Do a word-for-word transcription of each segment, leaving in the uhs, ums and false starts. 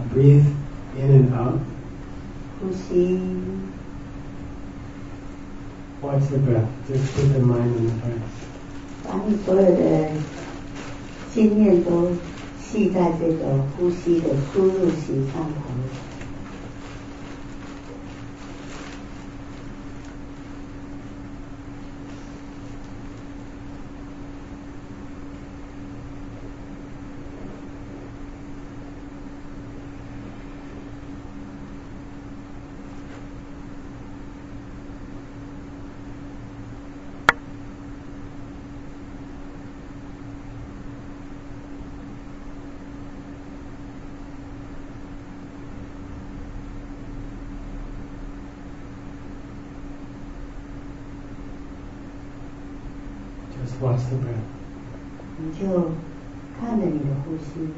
breathe in and out. 呼吸。 Watch the breath. Just put the mind on the breath. 把你所有的心念都系在这个呼吸的输入息上头。 Just watch the breath. 你就看着你的呼吸。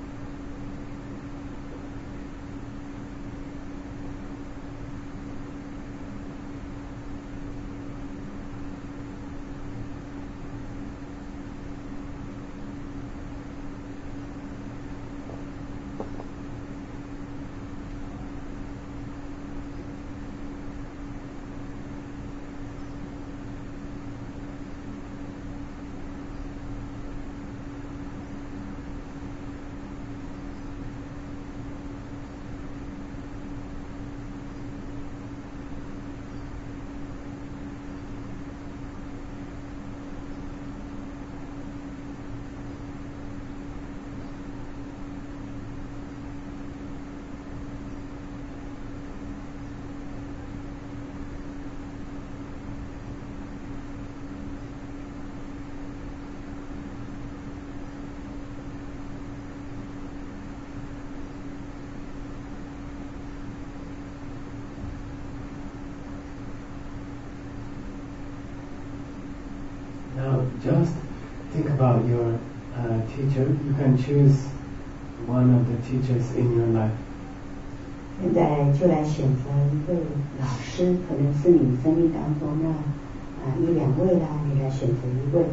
Now just think about your uh, teacher. You can choose one of the teachers in your life. 现在就来选择一位老师，可能是你生命当中的啊一两位啦，你来选择一位。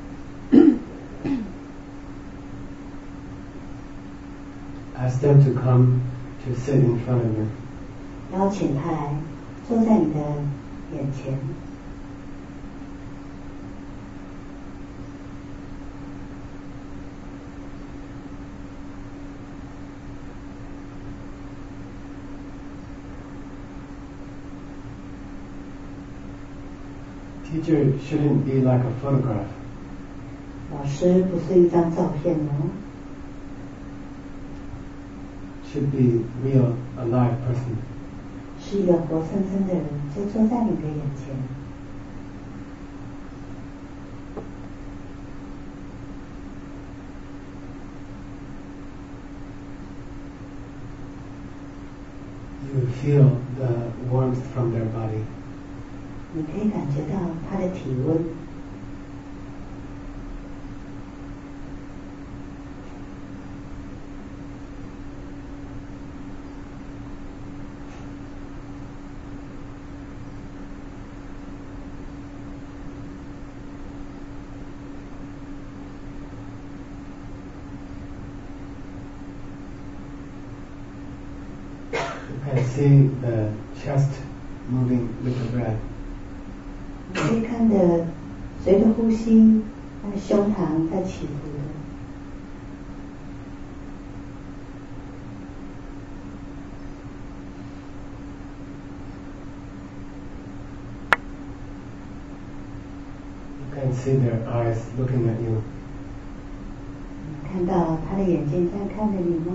Ask them to come to sit in front of you. 邀请他来坐在你的眼前。 Teacher shouldn't be like a photograph. 老师不是一张照片哦。 Should be real, alive person. 是一个活生生的人，就坐在你的眼前。 You feel the warmth from their body. 你可以感觉到他的体温。 You can see the chest moving with the breath. 你可以看着随着呼吸，他的胸膛在起伏的。 You can see their eyes looking at you. 你看到他的眼睛在看着你吗？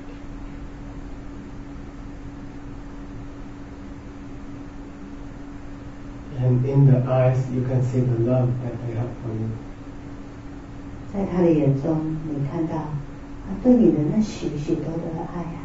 And in the eyes, you can see the love that they have for you. 在他的眼中，你看到他对你的那许许多多的爱啊。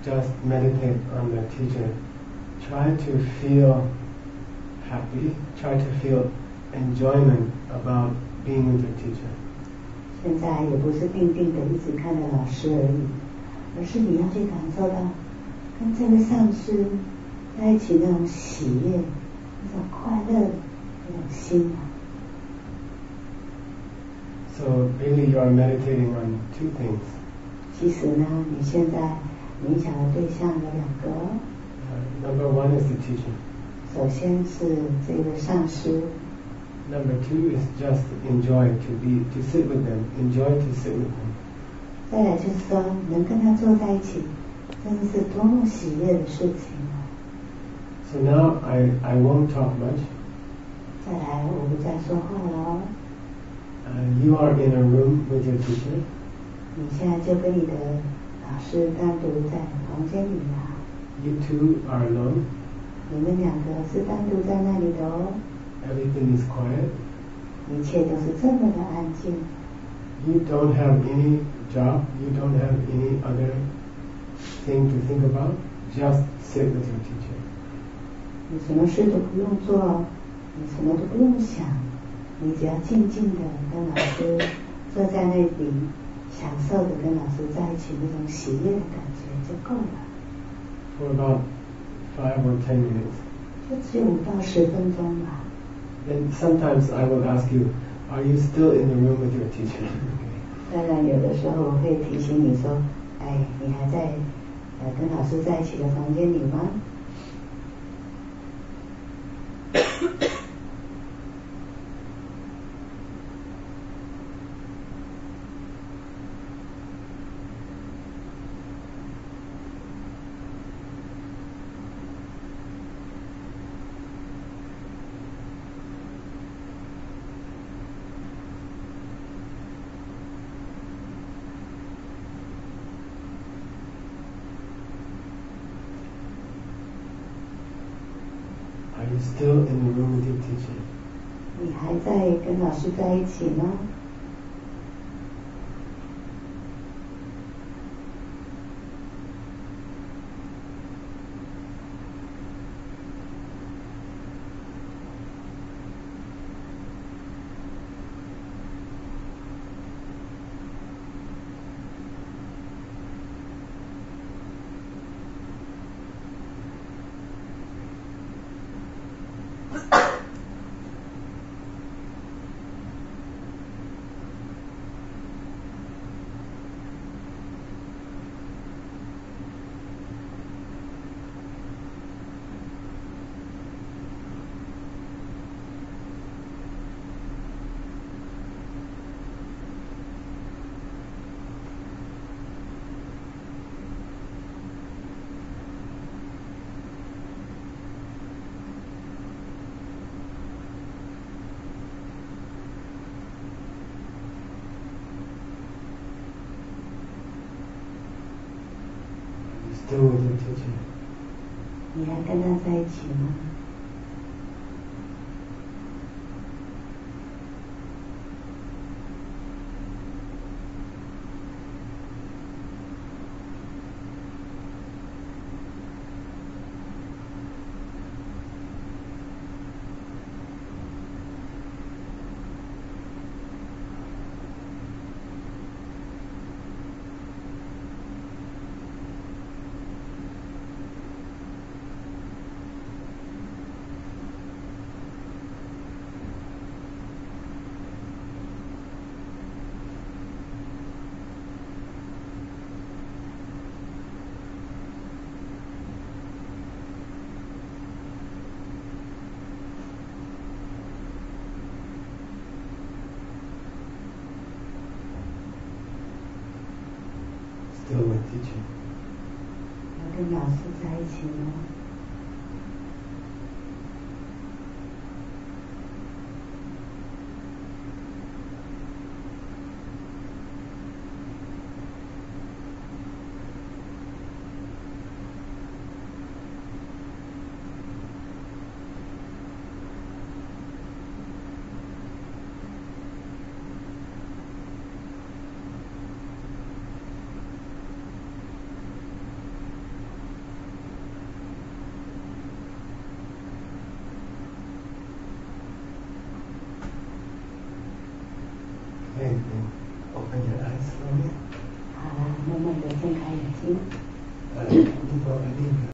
just meditate on the teacher. Try to feel happy. Try to feel enjoyment about being with the teacher. 现在也不是定定的一直看着老师而已，而是你要去感受到跟这位上师在一起那种喜悦、那种快乐的那种心啊。 So really, you are meditating on two things. 其实呢，你现在冥想的对象有两个。 Uh, number one is the teacher. 首先是这位上师。 Number two is just enjoy to be to sit with them. Enjoy to sit with them. 再来就是说，能跟他坐在一起，真的是多么喜悦的事情啊！ So now I I won't talk much. 再来，我不再说话了哦。 Uh, you are in a room with your teacher. 你现在就跟你的老师单独在房间里啦。 You two are alone. 你们两个是单独在那里的哦。 Everything is quiet. 一切都是这么的安静。 You don't have any job. You don't have any other thing to think about. Just sit with your teacher. 你什么事都不用做，你什么都不用想，你只要静静的跟老师坐在那里，享受的跟老师在一起那种喜悦的感觉就够了。 For about five or ten minutes. 就只有五到十分钟吧。 Then sometimes I will ask you, are you still in the room with your teacher? 当然，有的时候我会提醒你说，哎，你还在呃跟老师在一起的房间里吗？ Are you still in the room with your teacher? 你还在跟老师在一起吗？ Still with your teacher? 你还跟他在一起吗？ Still with teacher? 要跟老师在一起吗？ evening. Open your eyes slowly. 好了，慢慢的睁开眼睛。 呃，你做个定格。